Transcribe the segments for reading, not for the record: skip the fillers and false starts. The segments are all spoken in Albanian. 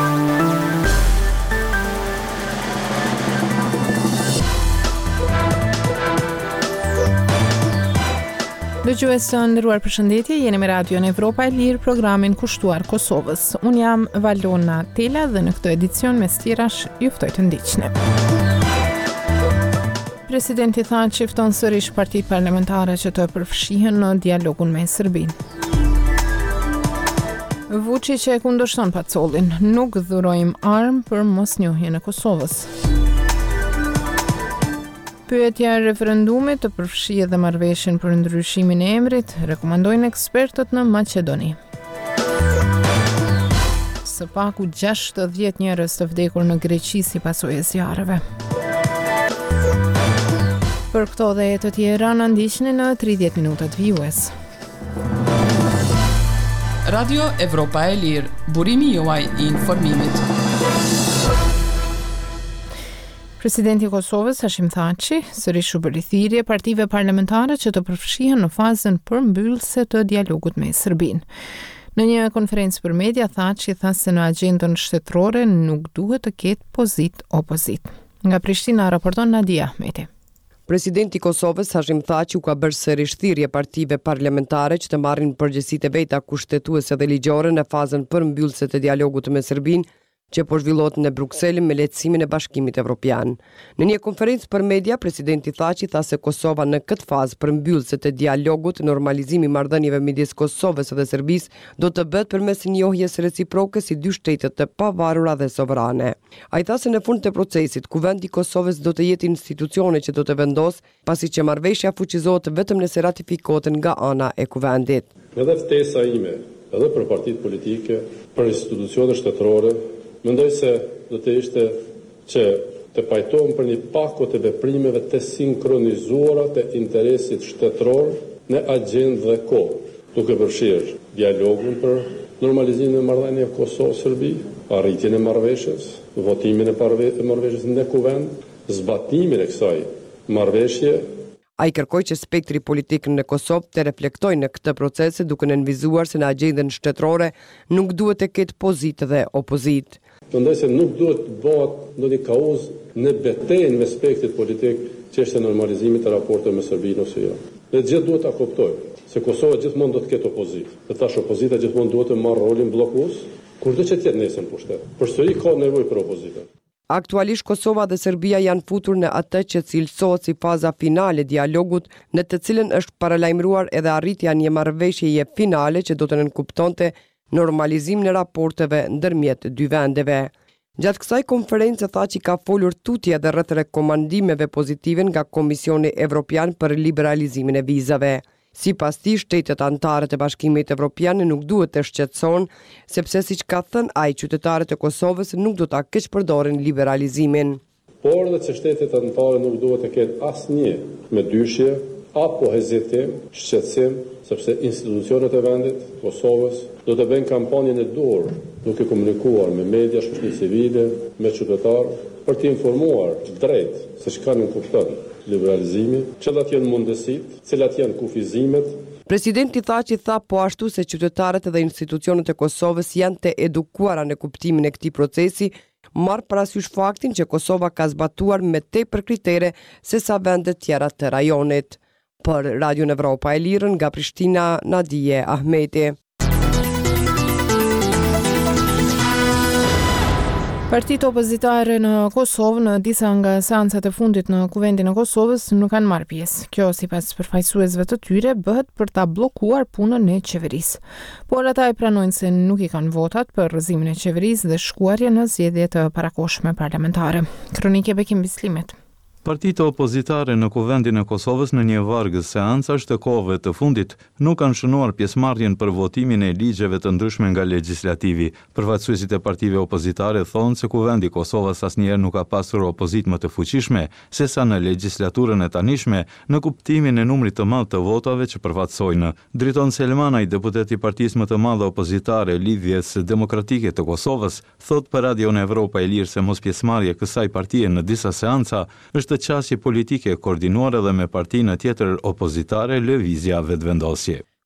Dëgjues të nderuar, përshëndetje, jeni me Radion Evropa e Lirë, programin kushtuar Kosovës. Unë jam Valona Tela dhe në këtë edicion me stirash ju ftoj të ndiqni. Presidenti tha që fton sërish partit parlamentare që të përfshihen në dialogun me Serbinë. Vučić e kundërshton Pacolin, nuk dhurojmë armë për mosnjohjen e Kosovës. Pyetja e referendumit të përfshijë dhe marrëveshjen për ndryshimin e emrit, rekomandojnë ekspertët në Maqedoni. Së paku 60 njerëz të vdekur në Greqi si pasojë e zjarreve. Për këto dhe të tjera na ndiqni në 30 minutat vijues. Radio Evropa e Lirë, burimi juaj I informimit. Presidenti I Kosovës, Hashim Thaçi, sërish u bëri thirrje partive parlamentare që të përfshihen në fazën përmbyllëse të dialogut me Serbinë. Në një konferencë për media, Thaçi tha se në agjendën shtetërore nuk duhet të ketë pozit-opozit. Nga Prishtina raporton Nadia Ahmeti. Presidenti I Kosovës, Hashim Thaçi, u ka bërë sërish thirrje partive parlamentare që të marrin përgjegjësitë e veta kushtetuese dhe ligjore në fazën përmbyllëse të dialogut me Serbinë, që po zhvillohet në Bruksel me lehtësimin e Bashkimit Evropian. Në një konferencë për media, presidenti Thaçi tha se Kosova në këtë fazë përmbyllëse të dialogut, normalizimi I marrëdhënieve midis Kosovës dhe Serbisë do të bëhet përmes njohjes reciproke si dy shtete të pavarura dhe sovrane. Ai tha se në fund të procesit, kuvendi I Kosovës do të jetë institucione që do të vendos, pasi që marrëveshja fuqizohet vetëm nëse ratifikohet nga ana e kuvendit. Edhe ftesa ime, edhe për partitë politike, për institucionet shtetërore, mendoj se do të ishte që të pajtohem për një pako të veprimeve të sinkronizuara të interesit shtetëror në agjendë dhe kohë, duke përfshirë dialogun për normalizimin e marrëdhënieve Kosovë-Serbi, arritjen e marrëveshjes, votimin e marrëveshjes në kuvend, zbatimin e kësaj marrëveshje. Ai kërkoi që spektri politik në Kosovë të reflektojë në këtë proces duke nënvizuar se në agjendën shtetërore nuk duhet të ketë pozitë dhe opozit. Mendoj se nuk duhet të bëhet ndonjë kauz në betejën me spektrit politik çështja e normalizimit të raporteve me Serbinë ose jo. Ne gjithë duhet ta kuptojmë se Kosova gjithmonë do të ketë opozitë. Dhe tash opozita gjithmonë duhet të marrë rolin bllokues, kurdo që të jetë nesër në pushtet. Përsëri ka nevojë për opozitën. Aktualisht Kosova dhe Serbia janë futur në atë që cilësohet si faza finale dialogut, në të cilën është paralajmëruar edhe arritja një marrëveshjeje finale që do të nënkuptonte normalizim në raporteve ndërmjet dy vendeve. Gjatë kësaj konferencë Thaçi ka folur tutje edhe rreth rekomandimeve pozitive nga Komisioni Evropian për liberalizimin e vizave. Sipas tij, shtetet anëtare të Bashkimit Evropian nuk duhet të shqetësohen, sepse siç ka thënë ai, qytetarët e Kosovës nuk do ta keqpërdorin liberalizimin. Por edhe që shtetet anëtare nuk duhet të ketë asnjë me dyshje apo hezitim, shqetësim, sepse institucionet e vendit, Kosovës, do të bëjnë kampanjën e dorë, duke komunikuar me media, shoqëri civile, me qytetarë, për të informuar drejt se çka nuk kupton liberalizimi, cilat janë mundësitë, cilat janë kufizimet. Presidenti Thaçi tha po ashtu se qytetarët dhe institucionet e Kosovës janë të edukuara në kuptimin e këtij procesi, marr parasysh faktin që Kosova ka zbatuar me tepër kritere se sa vende tjera të rajonit. Për Radion Evropa e Lirë nga Prishtina, Nadia Ahmeti. Partitë opozitare në Kosovë në disa nga seancat e fundit në kuvendin e Kosovës nuk kanë marrë pjesë. Kjo, sipas përfaqësuesve të tyre, bëhet për ta bllokuar punën e qeverisë. Por ata e pranojnë se nuk I kanë votat për rrëzimin e qeverisë dhe shkuarje në zgjedhje të parakohshme parlamentare. Kronikë Bekim Bislimet. Partitë opozitare në kuvendin e Kosovës në një vargës seancash të kohëve të fundit nuk kanë shënuar pjesëmarrjen për votimin e ligjeve të ndryshme nga legislativi. Përfaqësuesit e partive opozitare thonë se kuvendi I Kosovës asnjëherë nuk ka pasur opozitë më të fuqishme sesa në legjislaturën e tanishme në kuptimin e numrit të madh të votave që përfaqësojnë. Driton Selmanaj, deputet I partisë më të madhe opozitare Lidhjes Demokratike të Kosovës, thot për Radion Evropa e Lirë se mospjesëmarrja e kësaj partie në disa seanca është të qasje politike koordinuar edhe me partinë tjetër opozitare Lëvizja Vetëvendosje.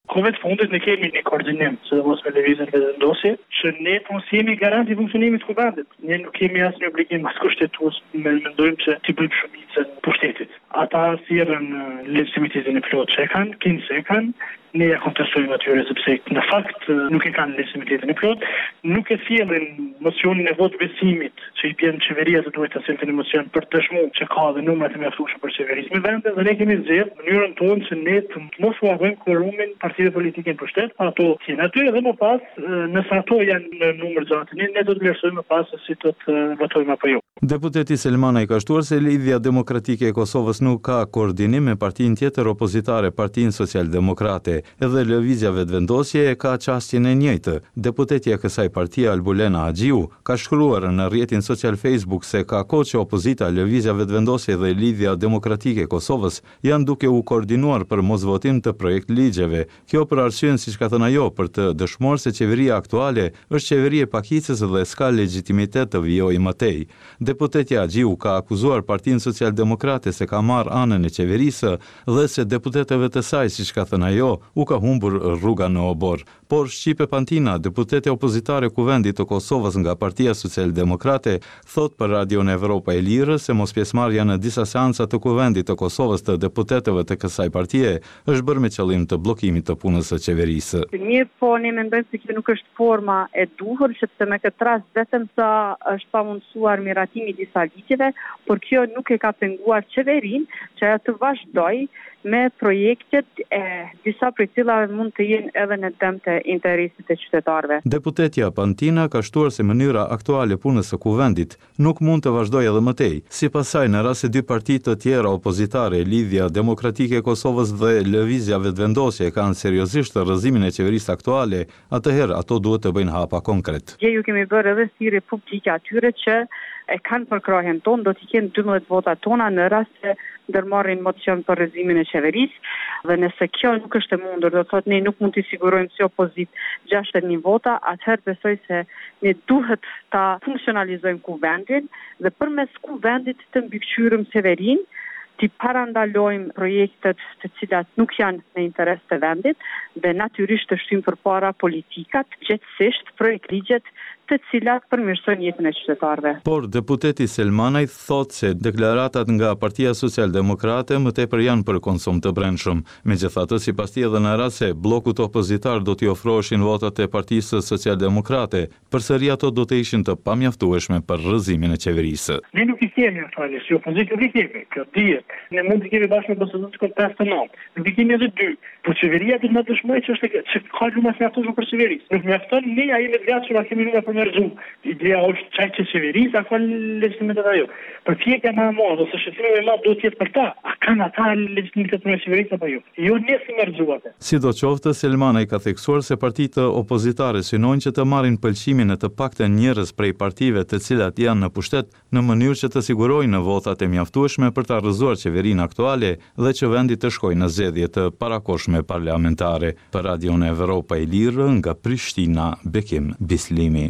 Kohëve të fundit ne kemi një koordinim, sidomos me lëvizjen vendosje, që ne jemi garanti i funksionimit të kuvendit. Ne nuk kemi asnjë obligim as kushtetues, mendojmë që t'i bëjmë shumicën pushtetit. Ata sillën legitimitetin e plotë që kanë, ne ja kontestojmë atyre sepse në fakt nuk e kanë legitimitetin e plotë, nuk e sjellin mocionin e votë besimit që i bën qeveria të duhet të sjellë një mocion për të dëshmuar që ka dhe numrat e mjaftueshëm për qeverisë me vende, dhe ne kemi zgjedhur mënyrën tonë që ne të mos u avojmë quorumin partive politike në pushtet, ato që janë aty dhe më pas nëse ato janë në numër gjatë, ne do të vlerësojmë më pas se si do të votojmë apo jo. Deputeti Selmana i ka shtuar se Lidhja Demokratike e Kosovës nuk ka koordinim me partinë tjetër opozitare, Partinë Socialdemokrate, edhe lëvizja vetëvendosje e ka çështjen e njëjtë. Deputetja e kësaj partie Albulena Haxhiu ka shkruar në rrjetin social Facebook se ka kohë që opozita, lëvizja vetëvendosje dhe Lidhja Demokratike e Kosovës janë duke u koordinuar për mosvotim të projekt ligjeve. Kjo për arsyen, siç ka thënë ajo, për të dëshmuar se qeveria aktuale është qeveri e pakicës dhe s'ka legjitimitet të vijojë më tej. Deputetja Haxhiu ka akuzuar Partinë Socialdemokrate se ka marrë anën e qeverisë dhe se deputetëve të saj, siç ka thënë ajo, u ka humbur rruga në obor. Por Shqipe Pantina, deputete opozitare kuvendit të Kosovës nga Partia Socialdemokrate, thot për Radion Evropa e Lirë se mospjesmarrja në disa seanca të kuvendit të Kosovës të deputetëve të kësaj partie është bërë me qëllim të bllokimit të punës së qeverisë. Mirë, po ne mendojmë se kjo nuk është forma e duhur, sepse me këtë rast vetëm sa është pamundsuar miratimi i disa ligjeve, por kjo nuk e ka penguar qeverinë që ajo të vazhdojë me projektet e disa prej cilave mund të jenë edhe në dëm të interesit të qytetarëve. Deputetja Pantina ka shtuar se mënyra aktuale punës së kuvendit nuk mund të vazhdojë edhe më tej. Sipas saj, në rast se dy parti të tjera opozitare, Lidhja Demokratike e Kosovës dhe Lëvizja Vetëvendosje, kanë seriozisht rrëzimin e qeverisë aktuale, atëherë ato duhet të bëjnë hapa konkret. Ju kemi bërë edhe thirrje publike atyre që e kanë përkrahjen tonë, do t'i kenë 12 vota tona në rast se ndërmarrin mocion për rrezimin e qeverisë, dhe nëse kjo nuk është e mundur, do thotë ne nuk mund t'i sigurojmë si opozit 61 vota, atëherë besoj se ne duhet ta funksionalizojmë kuvendin dhe përmes kuvendit të mbikëqyrëm qeverinë, t'i parandalojmë projektet të cilat nuk janë në interes të vendit dhe natyrisht të shtyjmë përpara politikat, gjithsesisht projekt ligjet të cilat përmirësojnë jetën e qytetarëve. Por deputeti Selmanaj thot se deklaratat nga Partia Socialdemokrate më tepër janë për konsum të brendshëm. Megjithatë, sipas tij edhe në rast se bllokut opozitar do t'i ofroheshin votat e Partisë Socialdemokrate, përsëri ato do të ishin të pamjaftueshme për rrëzimin e qeverisë. Ne nuk i kemi aktuale, si opozitë nuk i kemi, kjo dihet. Ne mund të kemi bashkë me BSD të 59. Nuk i kemi edhe dy. Po qeveria do të na dëshmojë që ka lumas mjaftueshme për qeverisë. Nuk mjafton ne ai me gatshëm kemi lumë për merzu. Ideja është çaj që qeverisë ka legjitimitet ajo. Për pjekja më e madhe ose shëtimi më i madh duhet të jetë për ta. A kanë ata legjitimitet për qeverisë apo jo? Jo ne si merzuat. Sidoqoftë, Selmanaj ka theksuar se partitë opozitare synojnë që të marrin pëlqimin e të paktën njerëz prej partive të cilat janë në pushtet në mënyrë që të sigurojnë votat e mjaftueshme për ta rrëzuar qeverinë aktuale dhe që vendi të shkojë në zgjedhje të parakohshme parlamentare. Për Radion Evropa e Lirë nga Prishtina, Bekim Bislimi.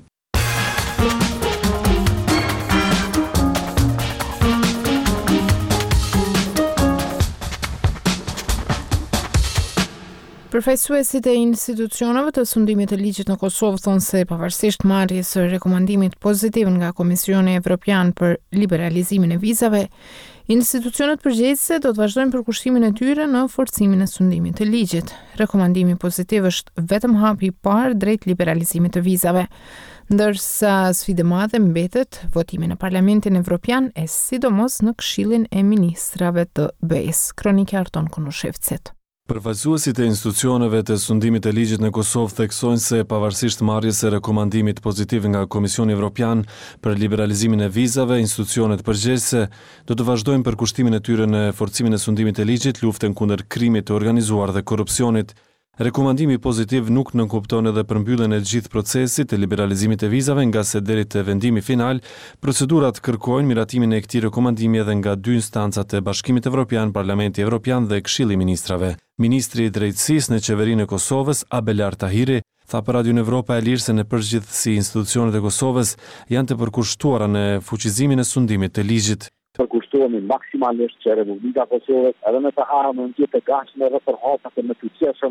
Përfaqësuesit e institucioneve të sundimit të ligjit në Kosovë thonë se pavarësisht marrjes së rekomandimit pozitiv nga Komisioni Evropian për liberalizimin e vizave, institucionet përgjegjëse do të vazhdojnë përkushtimin e tyre në forcimin e sundimit të ligjit. Rekomandimi pozitiv është vetëm hapi i parë drejt liberalizimit të vizave, ndërsa sfidë madhe mbetet votimi në Parlamentin Evropian e sidomos në Këshillin e Ministrave të BE-s. Kronika Arton Konushevcit. Përfaqësuesit e institucioneve të sundimit të ligjit në Kosovë theksojnë se pavarësisht marrjes së rekomandimit pozitiv nga Komisioni Evropian për liberalizimin e vizave, institucionet përgjegjëse do të vazhdojnë përkushtimin e tyre në forcimin e sundimit të ligjit, luftën kundër krimit të organizuar dhe korrupsionit. Rekomandimi pozitiv nuk nënkupton edhe përmbylljen e gjithë procesit të liberalizimit të vizave, nga se deri te vendimi final, procedurat kërkojnë miratimin e këtij rekomandimi edhe nga dy instancat e Bashkimit Evropian, Parlamenti Evropian dhe Këshilli i Ministrave. Ministri i Drejtësisë në qeverinë e Kosovës, Abelar Tahiri, tha për Radion Evropa e Lirë se në përgjithësi institucionet e Kosovës janë të përkushtuara në fuqizimin e sundimit të ligjit. Përkushtohemi maksimalisht që Republika Kosovës edhe në të harën në gjithë të gatshme dhe përhapat e më të qeshëm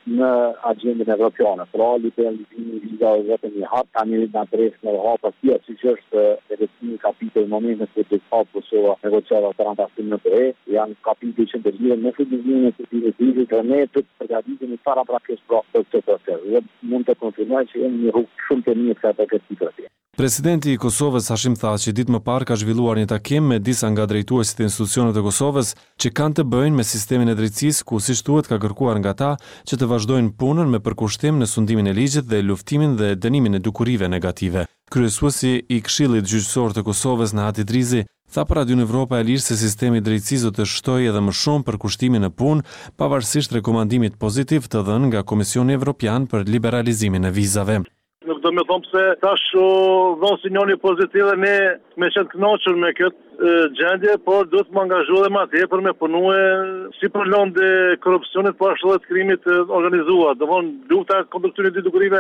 në agendën evropiane. Pra, liberalizimi i vizave vetëm një hap, tani na pres në hapa tjetër, siç është edhe kapitulli në momentin kur të ka Kosova negociata transacion në BE, janë kapitujt që ndërlihen me fuqizimin e vizave të ne të përgatitemi para praktikës për këtë proces. Dhe mund të konfirmoj që jemi një rrugë shumë të mirë për këtë situacion. Presidenti i Kosovës Hashim Thaçi ditë më parë ka zhvilluar një takim me disa nga drejtuesit e institucioneve të Kosovës që kanë të bëjnë me sistemin e drejtësisë, ku siç thuhet ka kërkuar nga ata që të vazhdojnë punën me përkushtim në sundimin e ligjit dhe luftimin dhe dënimin e dukurive negative. Kryesuesi i Këshillit Gjyqësor të Kosovës Nahati Drizi tha për Radio Evropa e Lirë se sistemi i drejtësisë do të shtojë edhe më shumë për kushtimin në punë, pavarësisht rekomandimit pozitiv të dhënë nga Komisioni Evropian për liberalizimin e vizave. Nuk do me thomë se tash dhënë sinjoni pozitiv dhe ne me qenë kënaqur me këtë gjendje, por duhet më angazhu dhe ma tepër me punue si për lëndë korrupsionit, po ashtu dhe të krimit organizuar. Domthon lufta kundër këtyre dy dukurive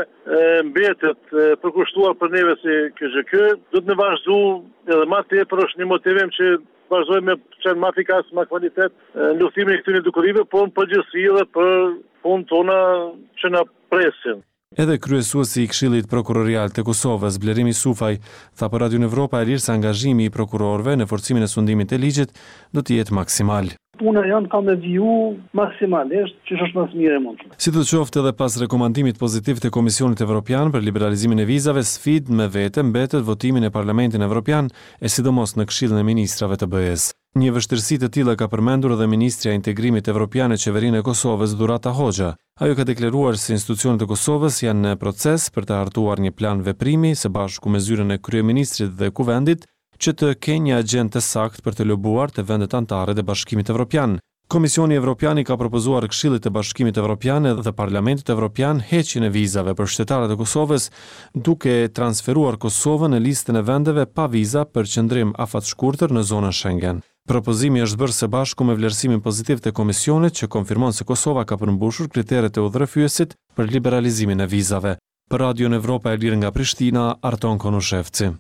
mbetet përkushtuar për neve si KZK. Duhet me vazhdu edhe ma tepër, është një motivim që vazhdojmë me qenë ma efikas, ma kvalitet në luftimin e këtyre dukurive, por në përgjithësi edhe për punë tona që na presin. Edhe kryesuesi i Këshillit Prokurorial të Kosovës, Blerim Isufaj, tha për Radio Evropa e Lirë se angazhimi i prokurorëve në forcimin e sundimit të ligjit do të jetë maksimal. Puna janë ka me viju maksimalisht, që është më mirë e mundshme. Si të qoftë edhe pas rekomandimit pozitiv të Komisionit Evropian për liberalizimin e vizave, sfidë me vete mbetet votimin e Parlamentin Evropian e sidomos në Këshillin e Ministrave të BE-s. Një vështirësi të tilla ka përmendur edhe Ministrja e Integrimit Evropian e Qeverinë e Kosovës, Durata Hoxha. Ajo ka deklaruar se institucionet e Kosovës janë në proces për të hartuar një plan veprimi së bashku me zyrën e kryeministrit dhe kuvendit që të kenë një agjendë të saktë për të lobuar të vendet anëtare të Bashkimit Evropian. Komisioni Evropian i ka propozuar Këshillit të Bashkimit Evropian dhe Parlamentit Evropian heqjen e vizave për qytetarët e Kosovës, duke transferuar Kosovën në listën e vendeve pa viza për qëndrim afatshkurtër në zonën Schengen. Propozimi është bërë së bashku me vlerësimin pozitiv të Komisionit që konfirmon se Kosova ka përmbushur kriteret e udhërrëfyesit për liberalizimin e vizave. Për Radio Evropa e Lirë nga Prishtina, Arton Konushevci.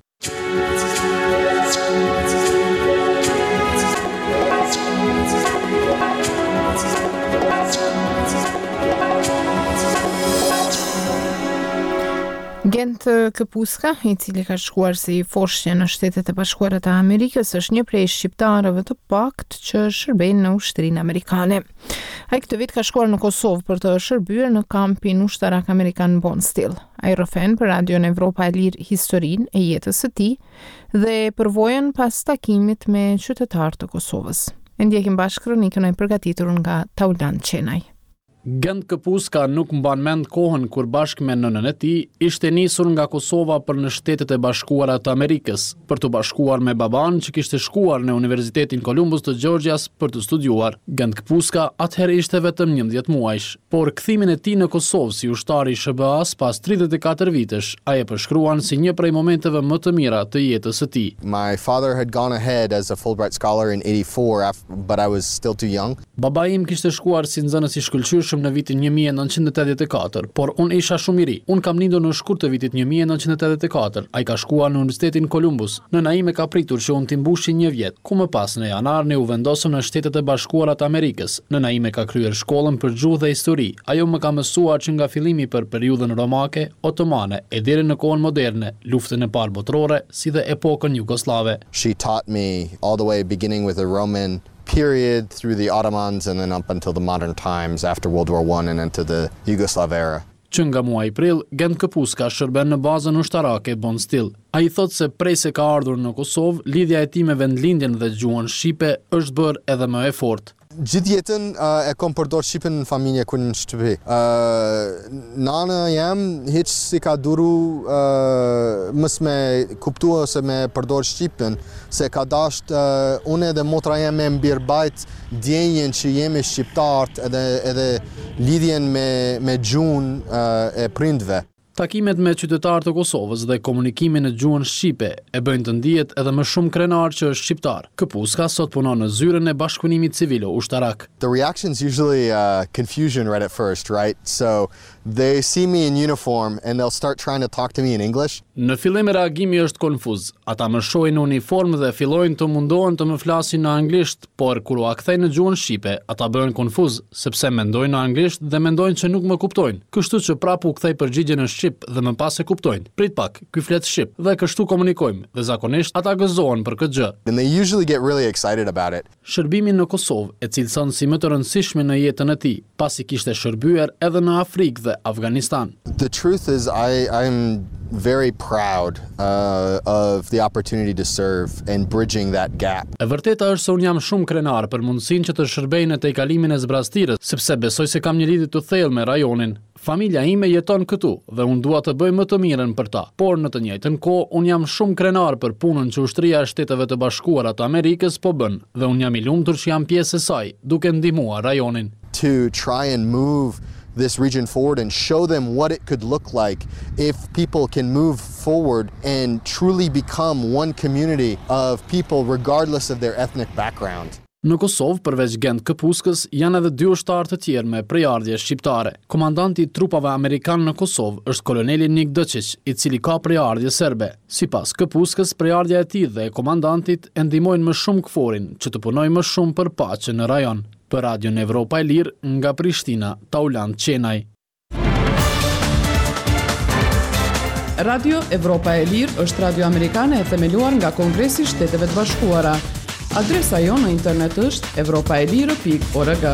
Gent Këpuska, i cili ka shkuar si foshqe në Shtetet e Bashkuara të Amerikës, është një prej shqiptarëve të pakt që shërbejnë në ushtrinë amerikane. Ai këtë vit ka shkuar në Kosovë për të shërbyer në kampin ushtarak amerikan Bondsteel. Ai rrëfen për Radio Evropa e Lirë historinë e jetës së tij dhe përvojën pas takimit me qytetarë të Kosovës. E ndjekim bashkë kronikën e përgatitur nga Taulan Qenaj. Gent Këpuska nuk mban mend kohën kur bashkë me nënën e tij ishte nisur nga Kosova për në Shtetet e Bashkuara të Amerikës, për të bashkuar me baban që kishte shkuar në Universitetin Columbus të Georgias për të studiuar. Gent Këpuska atëherë ishte vetëm 11 muajsh, por kthimin e tij në Kosovë si ushtar i SBA-s pas 34 vitesh, ai e përshkruan si një prej momenteve më të mira të jetës së tij. My father had gone ahead as a Fulbright scholar in 84, but I was still too young. Babai im kishte shkuar si nxënës i shkëlqyrshëm në vitin 1984, por unë isha shumë i ri. Unë kam lindur në shkurt të vitit 1984. Ai ka shkuar në Universitetin Columbus. Nëna ime ka pritur që unë t'i mbushi 1 vjet, ku më pas në janar ne u vendosëm në Shtetet e Bashkuara të Amerikës. Nëna ime ka kryer shkollën për gjuhë dhe histori. Ajo më ka mësuar që nga fillimi për periudhën romake, otomane e deri në kohën moderne, luftën e parë botërore, si dhe epokën jugoslave. She taught me all the way beginning with the Roman period through the Ottomans and then up until the modern times after World War I and into the Yugoslav era. Që nga muaji prill, Gent Këpuska shërben në bazën ushtarake Bondsteel. Ai thotë se prej se ka ardhur në Kosovë, lidhja e tij me vendlindjen dhe gjuhën shqipe është bërë edhe më e fortë. Gjithë jetën e kom përdor shqipen në familje kur në shtëpi. Nana jam hiç si ka duru mos me kuptua se me përdor shqipen, se ka dasht unë edhe motra jam me mbirbajt djenjen që jemi shqiptarët edhe lidhjen me gjuhën e prindve. Takimet me qytetarë të Kosovës dhe komunikimin në gjuhën shqipe e bëjnë të ndihet edhe më shumë krenar që është shqiptar. Këpuska sot punon në zyrën e bashkëpunimit civil ushtarak. The reaction's usually confusion right at first, right? So they see me in uniform and they'll start trying to talk to me in English. Në fillim reagimi është konfuz. Ata më shohin në uniform dhe fillojnë të mundohen të më flasin në anglisht, por kur u akthejnë në gjuhën shqipe, ata bëhen konfuz sepse mendojnë në anglisht dhe mendojnë që nuk më kuptojnë. Kështu që prapë u kthej përgjigjen në shqip dhe më pas e kuptojnë. Prit pak, ky flet shqip dhe kështu komunikojmë dhe zakonisht ata gëzohen për këtë gjë. And they usually get really excited about it. Shërbimin në Kosovë e cilëson si më të rëndësishme në jetën e tij, pasi kishte shërbyer edhe në Afrikë dhe Afganistan. The truth is I'm very proud of the opportunity to serve and bridging that gap. E vërteta është se unë jam shumë krenar për mundësinë që të shërbej në tejkalimin e zbrastirës, sepse besoj se kam një lidhje të thellë me rajonin. Familja ime jeton këtu dhe unë dua të bëj më të mirën për ta, por në të njëjtën kohë unë jam shumë krenar për punën që Ushtria e Shteteve të Bashkuara të Amerikës po bën dhe unë jam i lumtur që jam pjesë e saj, duke ndihmuar rajonin. To try and move this region forward and show them what it could look like if people can move forward and truly become one community of people regardless of their ethnic background. Në Kosovë, përveç Gent Këpuskës, janë edhe 2 ushtarë të tjerë me prejardhje shqiptare. Komandanti i trupave amerikan në Kosovë është koloneli Nik Dëqić, i cili ka prejardhje serbe. Sipas Këpuskës, prejardhja e tij dhe e komandantit e ndihmojnë më shumë KFOR-in që të punojë më shumë për paqe në rajon. Për Radion Evropa e Lirë, nga Prishtina, Tauland Qenaj. Radio Evropa e Lirë është radio amerikane e themeluar nga Kongresi i Shteteve të Bashkuara. Adresa jonë në internet është evropaelire.org.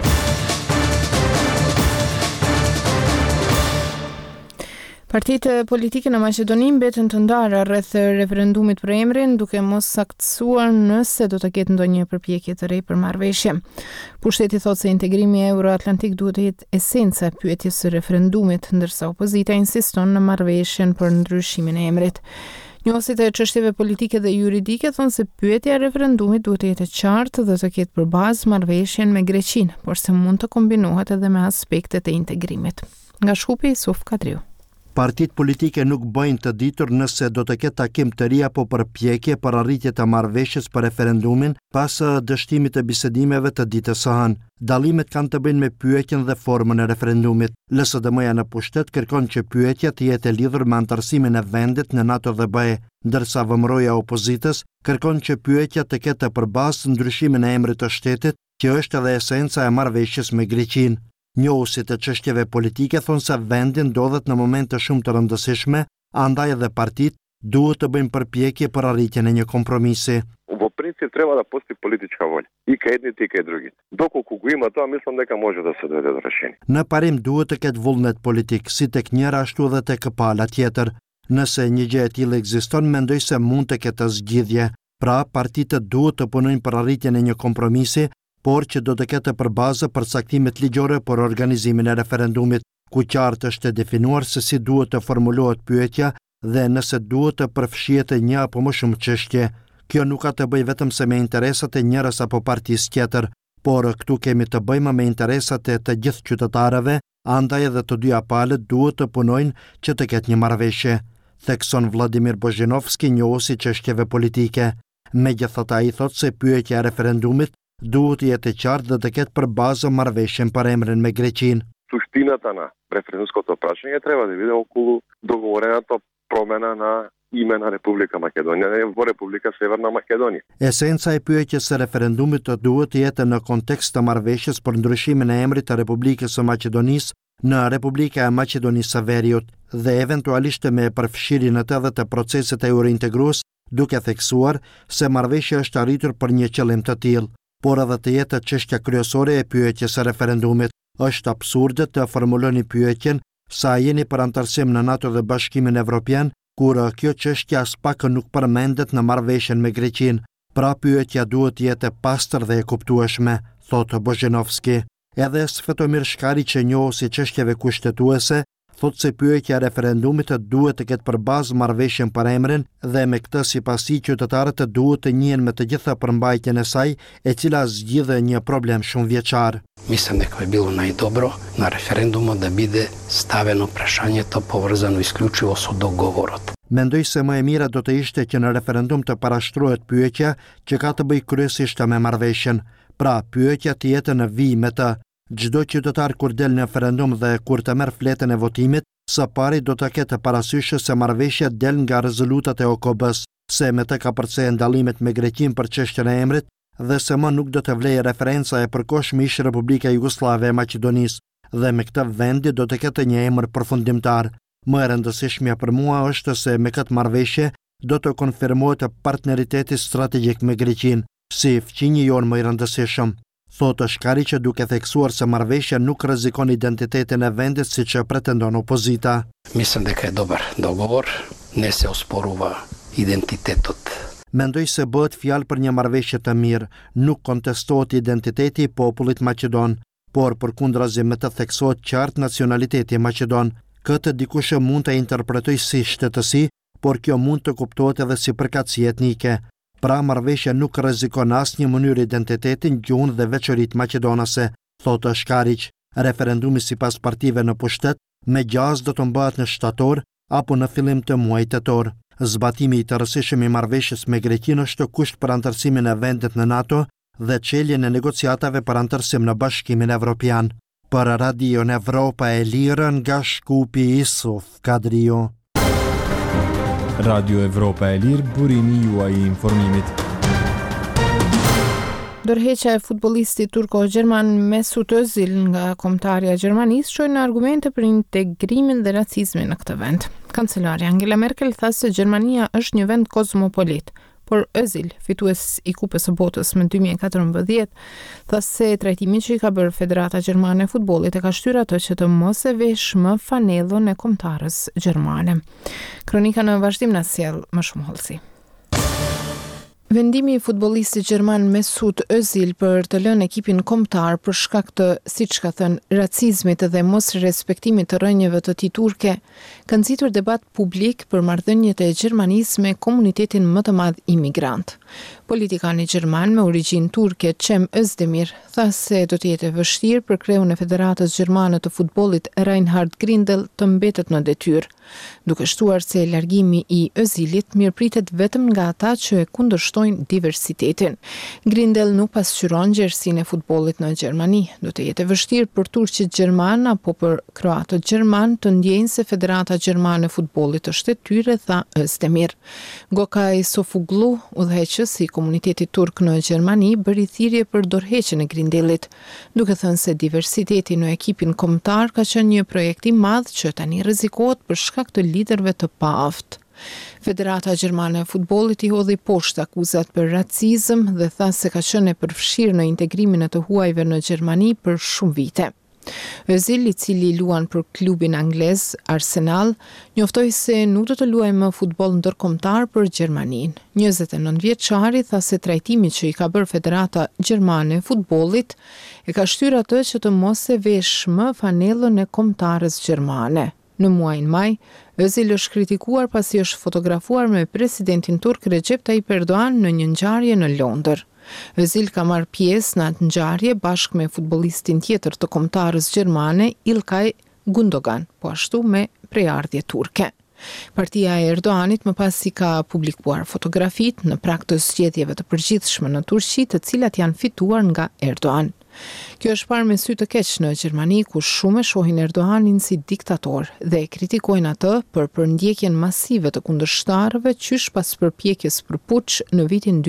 Partitë politike në Maqedoni mbeten të ndara rreth referendumit për emrin, duke mos saktësuar nëse do të ketë ndonjë përpjekje të re për marrëveshje. Pushteti thotë se integrimi euroatlantik duhet të jetë esenca e pyetjes së referendumit, ndërsa opozita insiston në marrëveshjen për ndryshimin e emrit. Njohësit e çështjeve politike dhe juridike thonë se pyetja e referendumit duhet të jetë e qartë dhe të ketë për bazë marrëveshjen me Greqinë, por se mund të kombinohet edhe me aspektet e integrimit. Nga Shkupi, Suf Kadriu. Partitë politike nuk bëjnë të ditur nëse do të ketë takim të ri apo përpjekje për arritje të marrëveshjes për referendumin pas dështimit të bisedimeve të ditës së hënë. Dallimet kanë të bëjnë me pyetjen dhe formën e referendumit. LSDM-ja në pushtet kërkon që pyetja të jetë e lidhur me antarësimin e vendit në NATO dhe BE, ndërsa vëmëroja opozitës kërkon që pyetja të ketë përbazë ndryshimin e emrit të shtetit, që është edhe esenca e marrëveshjes me Greqinë. Njohësit e çështjeve politike thonë se vendi ndodhet në momente shumë të rëndësishme, andaj edhe partitë duhet të bëjnë përpjekje për arritjen e një kompromisi. Во принцип треба да постои политичка воља и кај едните и кај другите. Доколку го има тоа, мислам дека може да се дојде до решение. Në parim duhet të ketë vullnet politik, si tek njëra ashtu edhe tek pala tjetër. Nëse një gjë e tillë ekziston, mendoj se mund të ketë zgjidhje. Pra, partitë duhet të punojnë për arritjen e një kompromisi, por që do të ketë përbazë për caktimet ligjore për organizimin e referendumit, ku qartë është definuar se si duhet të formulohet pyetja dhe nëse duhet të përfshihet një apo më shumë çështje. Kjo nuk ka të bëjë vetëm se me interesat e njërës apo partisë tjetër, por këtu kemi të bëjmë me interesat e të gjithë qytetarëve, andaj edhe të dyja palët duhet të punojnë që të ketë një marrëveshje, thekson Vladimir Bozhinovski, njohësi çështjeve politike. Megjithatë, ai thotë se pyetja e referendumit duhet të jetë e qartë dhe të ketë për bazë marrëveshjen për emrin me Greqinë. Суштината на референдумското прашање треба да биде околу договорената промена на име на Република Македонија во Република Северна Македонија. Esenca e pyetjes së referendumit duhet të jetë në kontekst të marrëveshjes për ndryshimin e emrit të Republikës së Maqedonisë në Republika e Maqedonisë së Veriut dhe eventualisht me përfshirjen e të dhe të procesit eurointegrues, duke theksuar se marrëveshja është arritur për një qëllim të tillë. Por edhe të jetë çështja kryesore e pyetjes së referendumit. Është absurde të formuloni pyetjen sa jeni për antarësim në NATO dhe Bashkimin Evropian, kur kjo çështje as pak nuk përmendet në marrëveshjen me Greqinë. Pra pyetja duhet të jetë e pastër dhe e kuptueshme, thotë Bozhinovski. Edhe Svetomir Shkari, që njohësi çështjeve kushtetuese, thot se pyetja e referendumit duhet të ketë për bazë marrëveshjen për emrin dhe me këtë sipas tij qytetarët duhet të njihen me të gjitha përmbajtjen e saj, e cila zgjidhe një problem shumë vjeçar. Mislim дека би било најдобро на референдумот да биде ставено прашањето поврзано исклучиво со договорот. Mendoj se më e mira do të ishte që në referendum të parashtrohet pyetja që ka të bëjë kryesisht me marrëveshjen. Pra, pyetja të jetë në vijë me të. Çdo qytetar kur del në referendum dhe kur të merr fletën e votimit, së pari do të ketë parasysh se marrëveshja del nga rezolutat e OKB-s, se me të ka përcjellë ndallimet me Greqinë për çështjen e emrit dhe se më nuk do të vlejë referenca e përkohshme ish Republika Jugoslave e Maqedonisë, dhe me këtë vendi do të ketë një emër përfundimtar. Më e rëndësishmja për mua është se me këtë marrëveshje do të konfirmohet partneriteti strategjik me Greqinë, si fqinji jonë më i rëndësishëm. Thotë Shkari që duke theksuar se marrëveshja nuk rrezikon identitetin e vendit siç pretendon opozita. Mislim дека е добар договор, не се оспорува identitetот. Mendoj se bëhet fjalë për një marrëveshje të mirë, nuk kontestohet identiteti i popullit maqedon, por përkundrazi me të theksohet qartë nacionaliteti maqedon. Këtë dikush mund të interpretoj si shtetësi, por kjo mund të kuptohet edhe si përkatësi etnike. Pra marrëveshja nuk rrezikon asnjë mënyrë identitetin, gjuhën dhe veçoritë maqedonase, thotë Shkariq. Referendumi sipas partive në pushtet me gjaz do të mbahet në shtator apo në fillim të muajit tetor. Zbatimi i tërësishëm i marrëveshjes me Greqinë është kusht për anëtarësimin e vendit në NATO dhe çeljen e negociatave për anëtarësim në Bashkimin Evropian. Për Radio Evropa e Lirë nga Shkupi Isuf Kadrio. Radio Evropa e Lirë, burimi juaj i informimit. Dorëheqja e futbollistit turko-gjerman Mesut Özil nga kombëtarja e Gjermanisë çoi në argumente për integrimin dhe racizmin në këtë vend. Kancelarja Angela Merkel tha se Gjermania është një vend kozmopolit, por Özil, fitues i Kupës së Botës më 2014, tha se trajtimi që i ka bërë Federata Gjermane e Futbollit e ka shtyrë atë që të mos e vesh më fanellën e kombëtarës gjermane. Kronika në vazhdim na sjell më shumë hollësi. Vendimi i futbollistit gjerman Mesut Özil për të lënë ekipin kombëtar për shkak të, siç ka thënë, racizmit dhe mos respektimit të rrënjëve të tij turke, ka nxitur debat publik për marrëdhëniet e Gjermanisë me komunitetin më të madh imigrant. Politikani gjerman me origjinë turke Cem Özdemir tha se do të jetë vështirë për kreun e Federatës Gjermane të Futbollit Reinhard Grindel të mbetet në detyrë, duke shtuar se largimi i Özilit mirëpritet vetëm nga ata që e kundërshtojnë diversitetin. Grindel nuk pasqyron gjerësinë e futbollit në Gjermani. Do të jetë vështirë për turqit gjerman apo për kroatët gjerman të ndjejnë se Federata Gjermane e Futbollit është e tyre, tha Özdemir. Gokaj Sofuglu, udhëheqës i komunitetit turk në Gjermani, bëri thirrje për dorëheqjen e Grindelit, duke thënë se diversiteti në ekipin kombëtar ka qenë një projekt i madh që tani rrezikohet për shkak të liderëve të paaft. Federata Gjermane e Futbollit i hodhi poshtë akuzat për racizëm dhe tha se ka qenë e përfshirë në integrimin e të huajve në Gjermani për shumë vite. Özil, i cili luan për klubin anglez Arsenal, njoftoi se nuk do të luajë më futboll ndërkombëtar për Gjermaninë. 29 vjeçari tha se trajtimi që i ka bërë Federata Gjermane e Futbollit e ka shtyrë atë që të mos e vesh më fanellën e kombëtarës gjermane. Në muajin maj, Özil është kritikuar pasi është fotografuar me presidentin turk Recep Tayyip Erdogan në një ngjarje në Londër. Özil ka marrë pjesë në atë ngjarje bashkë me futbollistin tjetër të kombëtarës gjermane Ilkay Gundogan, po ashtu me prejardhje turke. Partia e Erdoganit më pas i ka publikuar fotografitë në prag të zgjedhjeve të përgjithshme në Turqi, të cilat janë fituar nga Erdogan. Kjo është parë me sy të keq në Gjermani, ku shumë e shohin Erdoganin si diktator dhe e kritikojnë atë për përndjekjen masive të kundërshtarëve qysh pas përpjekjes për puç në vitin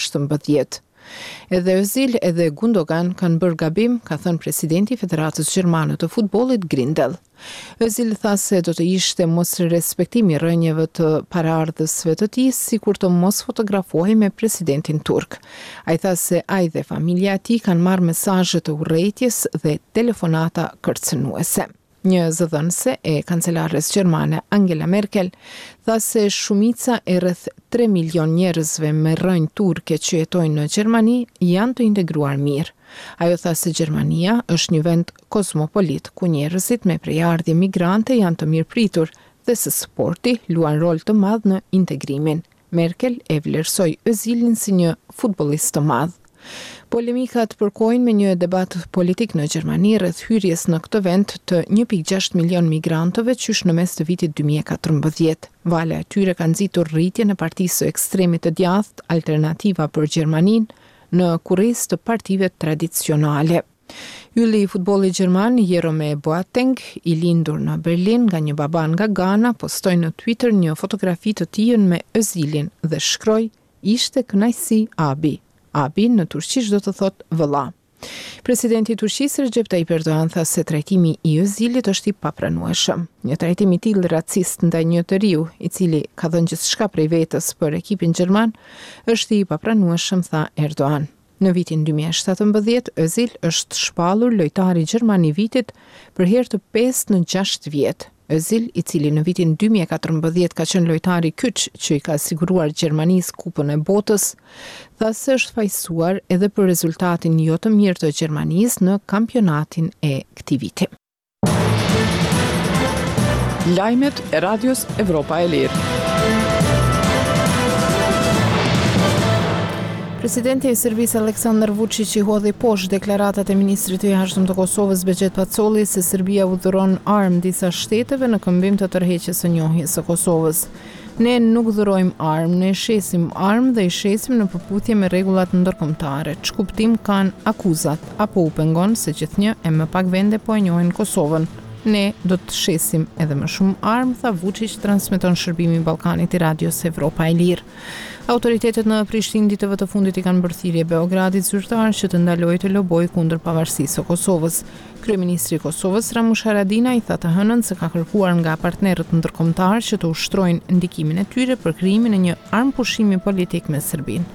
2016. Edhe Özil edhe Gundogan kanë bërë gabim, ka thënë presidenti i Federatës Gjermane të Futbollit Grindel. Özil tha se do të ishte mos respektimi rrënjeve të paraardhësve të tij, sikur të mos fotografohej me presidentin turk. Ai tha se ai dhe familja e tij kanë marrë mesazhe të urrëties dhe telefonata kërcënuese. Një zëdhënëse e kancelares gjermane Angela Merkel tha se shumica e rreth 3 milion njerëzve me rrënjë turke që jetojnë në Gjermani janë të integruar mirë. Ajo tha se Gjermania është një vend kosmopolit ku njerëzit me prejardhje migrante janë të mirëpritur dhe se sporti luan rol të madh në integrimin. Merkel e vlerësoi Özilin si një futbollist të madh. Polemikat përkojnë me një debat politik në Gjermani rreth hyrjes në këtë vend të 1.6 milion migrantëve qysh në mes të vitit 2014. Vala e tyre ka nxitur rritjen e partisë së ekstremit të djathtë Alternativa për Gjermaninë në kurriz të partive tradicionale. Ylli i futbollit gjerman Jerome Boateng, i lindur në Berlin nga një baba nga Ghana, postoi në Twitter një fotografi të tij me Özilin dhe shkroi: "Ishte kënaqësi Abi." Abi në turqisht do të thot vëlla. Presidenti i Turqisë Recep Tayyip Erdogan tha se trajtimi i Özilit është i papranueshëm. Një trajtim i tillë racist ndaj një të riu, i cili ka dhënë gjithçka prej vetës për ekipin gjerman, është i papranueshëm, tha Erdogan. Në vitin 2017, Özil është shpallur lojtari gjerman i vitit për herë të 5 në 6 vjet. Özil, i cili në vitin 2014 ka qenë lojtari kyç që i ka siguruar Gjermanisë Kupën e Botës, tha se është fajsuar edhe për rezultatin jo të mirë të Gjermanisë në kampionatin e këtij viti. Lajmet e Radios Evropa e Lirë. Presidenti i Serbisë Aleksandar Vučić i hodhi poshtë deklaratat e ministrit të jashtëm të Kosovës Begjet Pacoli se Serbia udhëron armë disa shteteve në këmbim të tërheqjes së njohjes së Kosovës. Ne nuk dhurojmë armë, ne shesim armë dhe i shesim në përputhje me rregullat ndërkombëtare. Ç'kuptim kanë akuzat apo u pengon se gjithnjë e më pak vende po e njohin Kosovën. Ne do të shesim edhe më shumë armë, tha Vučić, transmeton shërbimi i Ballkanit i Radios Evropa e Lirë. Autoritetet në Prishtinë ditëve të fundit i kanë bërë thirrje Beogradit zyrtar që të ndalojë të lobojë kundër pavarësisë së Kosovës. Kryeministri i Kosovës Ramush Haradinaj tha të hënën se ka kërkuar nga partnerët ndërkombëtar që të ushtrojnë ndikimin e tyre për krijimin e një armëpushimi politik me Serbinë.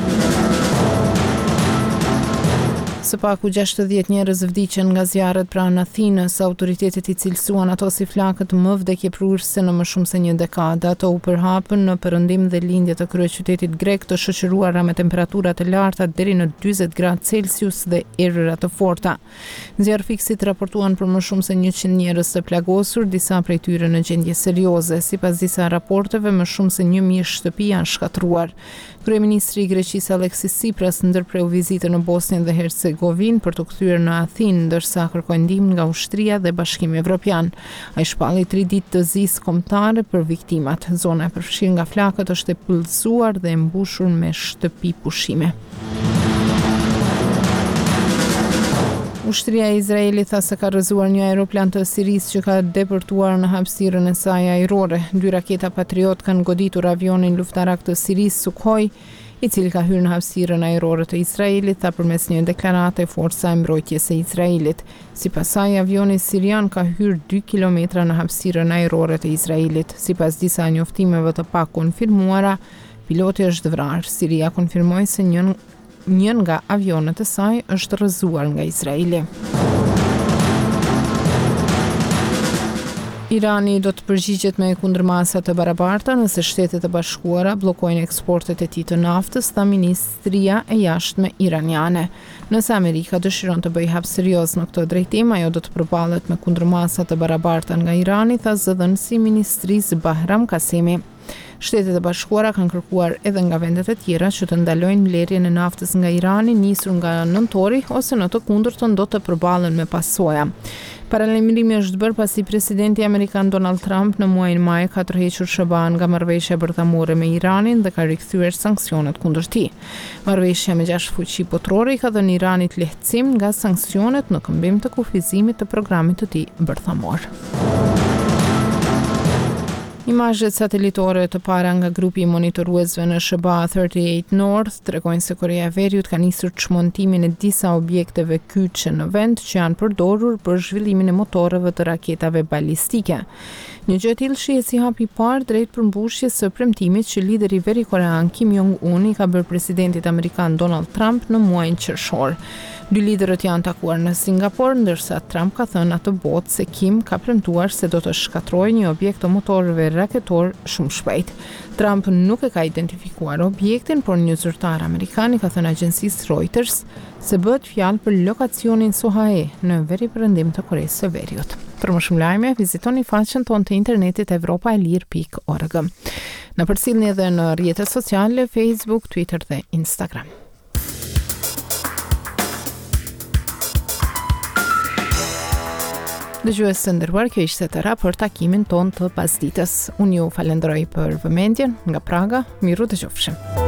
Së paku 60 njerëz vdiqën nga zjarret pranë Athinës, autoritetet i cilësuan ato si flakët më vdekjeprurëse në më shumë se një dekadë. Ato u përhapën në perëndim dhe lindje të kryeqytetit grek të shoqëruara me temperatura të larta deri në 40 gradë Celsius dhe erëra të forta. Zjarrfikësit raportuan për më shumë se 100 njerëz të plagosur, disa prej tyre në gjendje serioze. Sipas disa raporteve, më shumë se 1000 shtëpi janë shkatruar. Kryeministri i Greqisë Aleksis Tsipras ndërpreu vizitën në Bosnjë dhe Hercegovinë për të kthyer në Athinë, ndërsa kërkoi ndihmë nga ushtria dhe Bashkimi Evropian. Ai shpalli 3 ditë të zisë kombëtare për viktimat. Zona e përfshirë nga flakët është e pëllëzuar dhe e mbushur me shtëpi pushime. Ushtria e Izraelit tha se ka rrëzuar një aeroplan të Sirisë që ka depërtuar në hapësirën e saj ajrore. 2 raketa Patriot kanë goditur avionin luftarak të Sirisë Sukhoi, i cili ka hyrë në hapësirën ajrore të Izraelit, tha përmes një deklarate forca e mbrojtjes së Izraelit. Sipas saj, avioni sirian ka hyrë 2 kilometra në hapësirën ajrore të Izraelit. Sipas disa njoftimeve të pakonfirmuara, piloti është vrarë. Siria konfirmoi se një nga avionet e saj është rrëzuar nga Izraeli. Irani do të përgjigjet me kundërmasa të barabarta nëse Shtetet e Bashkuara bllokojnë eksportet e tij të naftës, tha Ministria e Jashtme iraniane. Nëse Amerika dëshiron të bëjë hap serioz në këtë drejtim, ajo do të përballet me kundërmasa të barabarta nga Irani, tha zëdhënësi i Ministrisë Bahram Kasimi. Shtetet e Bashkuara kanë kërkuar edhe nga vendet e tjera që të ndalojnë blerjen e naftës nga Irani nisur nga nëntori ose në të kundërtën do të përballen me pasoja. Paralajmërimi është bërë pasi presidenti amerikan Donald Trump në muajin maj ka tërhequr SBA nga marrëveshja bërthamore me Iranin dhe ka rikthyer sanksionet kundër tij. Marrëveshja me 6 fuqi botërore i ka dhënë Iranit lehtësim nga sanksionet në këmbim të kufizimit të programit të tij bërthamor. Imazhet satelitore të para nga grupi i monitoruesve në SBA 38 North tregojnë se Korea e Veriut ka nisur çmontimin e disa objekteve kyçe në vend që janë përdorur për zhvillimin e motorëve të raketave balistike. Një gjë e tillë shihet si hapi i parë drejt përmbushjes së premtimit që lideri veri korean Kim Jong-un i ka bërë presidentit amerikan Donald Trump në muajin qershor. Dy liderët janë takuar në Singapur, ndërsa Trump ka thënë atë botë se Kim ka premtuar se do të shkatrojë një objekt të motorëve raketor shumë shpejt. Trump nuk e ka identifikuar objektin, por një zyrtar amerikan i ka thënë agjencisë Reuters se bëhet fjalë për lokacionin Sohae në veriperëndim të Koresë së Veriut. Për më shumë lajme, vizitoni faqen tonë të internetit evropaelir.org. Na përcjellni edhe në rrjetet sociale, Facebook, Twitter dhe Instagram. Dëgjues të nderuar, kjo ishte tëra për takimin ton të pasditës. Unë ju falenderoj për vëmendjen nga Praga. Miru dëgjofshim.